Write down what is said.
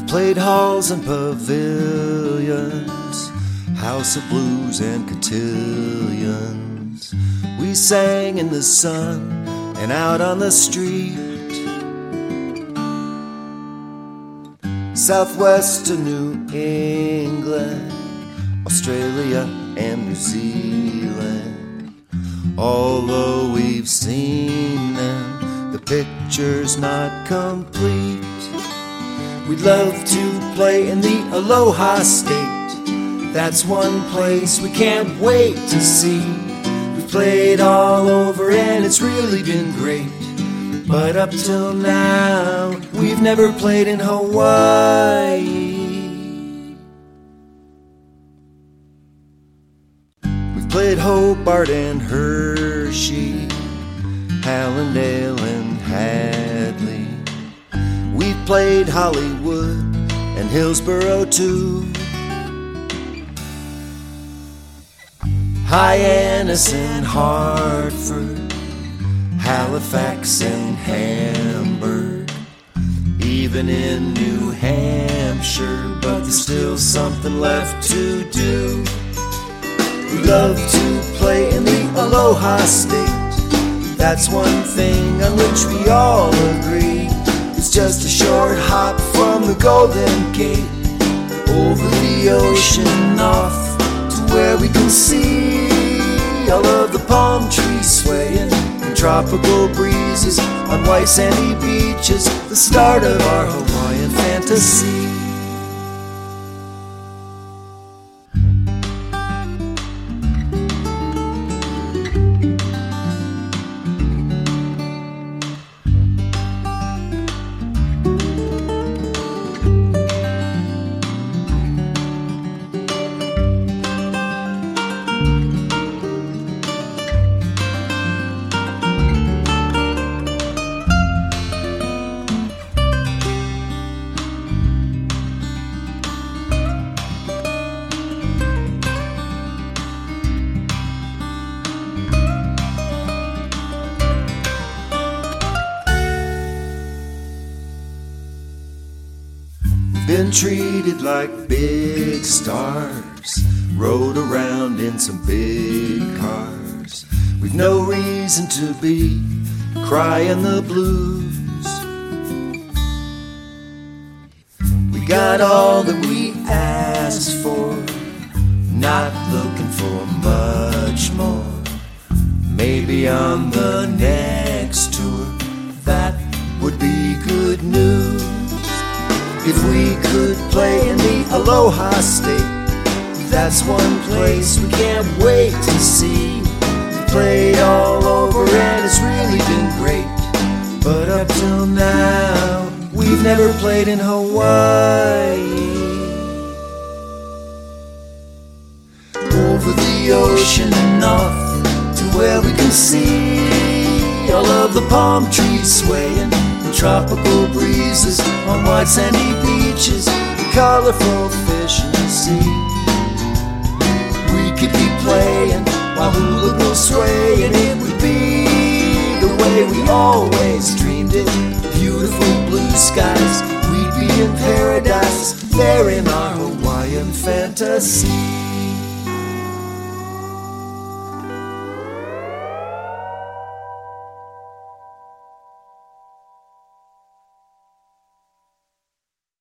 played halls and pavilions, house of blues and cotillions. We sang in the sun and out on the street. Southwestern New England, Australia and New Zealand. Although we've seen them, the picture's not complete. We'd love to play in the Aloha State. That's one place we can't wait to see. We've played all over and it's really been great. But up till now, we've never played in Hawaii. We've played Hobart and Hershey, Hallandale and Hadley. We've played Hollywood and Hillsborough too. Hyannis and Hartford, Halifax and Hamburg, even in New Hampshire, but there's still something left to do. We love to play in the Aloha State. That's one thing on which we all agree. It's just a short hop from the Golden Gate, over the ocean off to where we can see all of the palm trees swaying in tropical breezes on white sandy beaches, the start of our Hawaiian fantasy. Been treated like big stars, rode around in some big cars. We've no reason to be crying the blues. We got all that we asked for, not looking for much more. Maybe on the next tour, that would be good news. If we could play in the Aloha State, that's one place we can't wait to see. We played all over and it's really been great. But up till now, we've never played in Hawaii. Over the ocean and off to where we can see all of the palm trees swaying, tropical breezes on white sandy beaches, the colorful fish in the sea. We could be playing while hula will sway, and it would be the way we always dreamed it. Beautiful blue skies, we'd be in paradise, there in our Hawaiian fantasy.